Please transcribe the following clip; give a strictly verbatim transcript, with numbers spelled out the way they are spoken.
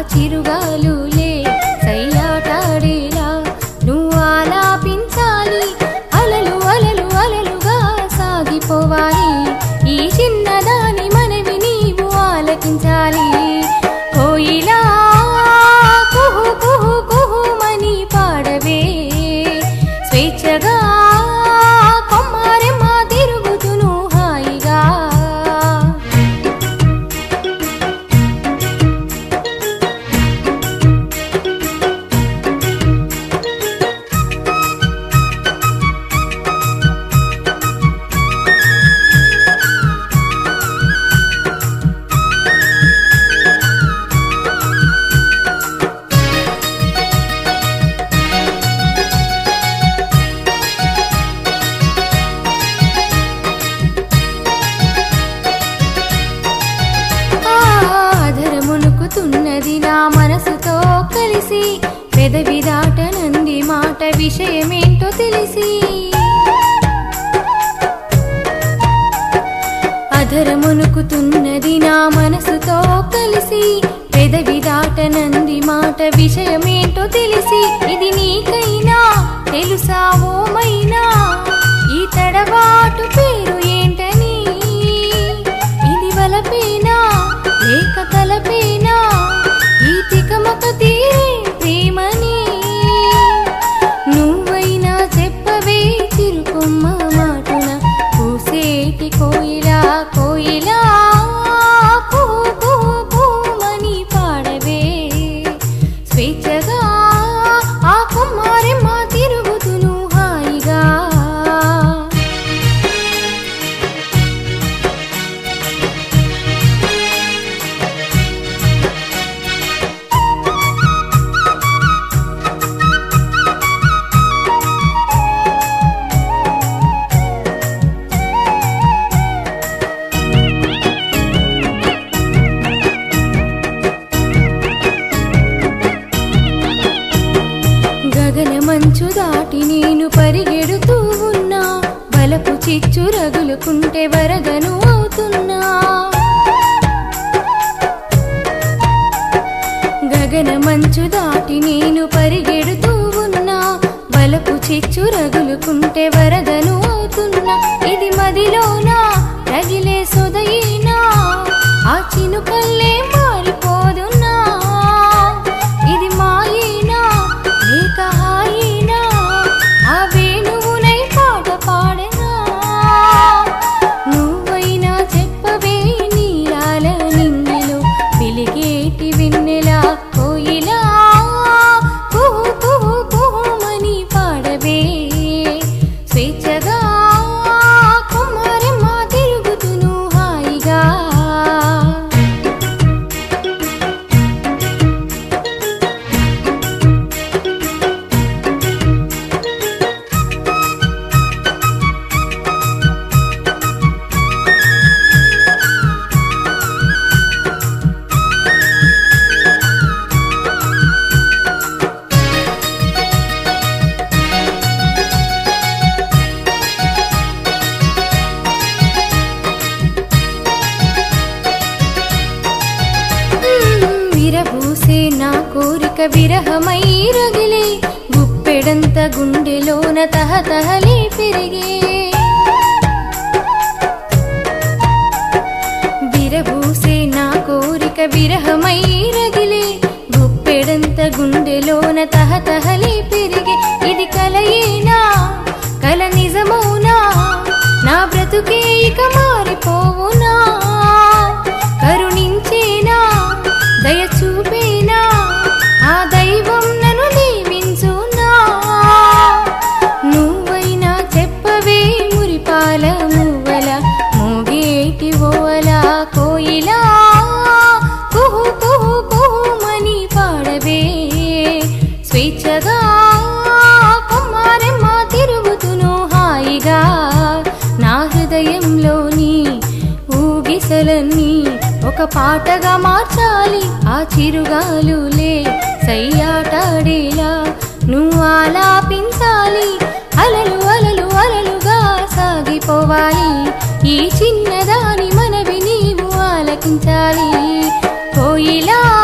చిరుగాలులే సయ్యాటాడేలా నువ్వు ఆలాపించాలి అలలు అలలు అలలుగా సాగిపోవాలి ఈ చిన్నదాని మనవి నీవు ఆలకించాలి కోయిలా కుహు కుహు కుహుమని పాడవే స్వేచ్ఛగా కొమ్మారెమ్మ తిరుగుతును హాయిగా తున్నది నా మనసుతో కలిసి పెదవి దాటనంది మాట విషయమేంటో తెలిసి అధరమునుకుతున్నది నా మనసుతో కలిసి పెదవి దాటనంది మాట విషయమేంటో తెలిసి ఇది నీకైనా తెలుసా ఓమైనా ఈ తడబాటు పేరు ఏంటని ఇది వలపేనా లేక కలపేనా ఈ తికమక తీరే ప్రేమని నువ్వైనా చెప్పవే చిరుకొమ్మ మాటున పూసేటి కోయిలా కోయిలా పూమని పాడవే స్వేచ్ఛగా ఆ కొమ్మారెమ్మ తిరుగుతును హాయిగా మంచు దాటి నేను పరిగెడుతూ ఉన్నా బలపు చిచ్చు రగులుకుంటే వరదను అవుతున్నా గగన మంచు దాటి నేను పరిగెడుతూ ఉన్నా బలపు చిచ్చు రగులుకుంటే వరదను అవుతున్నా ఇది మదిలోనా రగిలే సొదయినా ఆ చినుకల్లే మారిపోదున్నా ఇది మాయేనా లేక హాయినా ఆ వేణువునై పాట పాడనా నువ్వైనా చెప్పవే నీరాల నిన్నెలో వెలిగేటి వెన్నెలా కోయిలా కుహు కుహు కుహుమని పాడవే స్వేచ్ఛగా కొమ్మారెమ్మ తిరుగుతును హాయిగా విరబూసే నా కోరిక విరహమై రగిలే గుప్పెడంత గుండెలోన తహతహలే పెరిగే విరబూసే నా కోరిక విరహమై రగిలే గుప్పెడంత గుండెలోన తహతహలే పెరిగే ఇది కలయేనా కల నిజమౌనా నా బ్రతుకే ఇక మారిపోవునా కరుణించేనా దయ చూపేనా ఆ దైవం నన్ను దీవించునా నువ్వైనా చెప్పవే మురిపాల మువ్వల మోగేటి ఓవల కోయిలా కుహు కుహు కుహుమని పాడవే స్వేచ్ఛగా కొమ్మారెమ్మ తిరుగుతును హాయిగా నా హృదయంలోని ఊగిసలన్నీ ఒక పాటగా మార్చాలి ఆ చిరుగాలులే సయ్యాటాడేలా నువ్వు ఆలాపించాలి అలలు అలలు అలలుగా సాగిపోవాలి ఈ చిన్నదాని మనవి నీవు ఆలకించాలి కోయిలా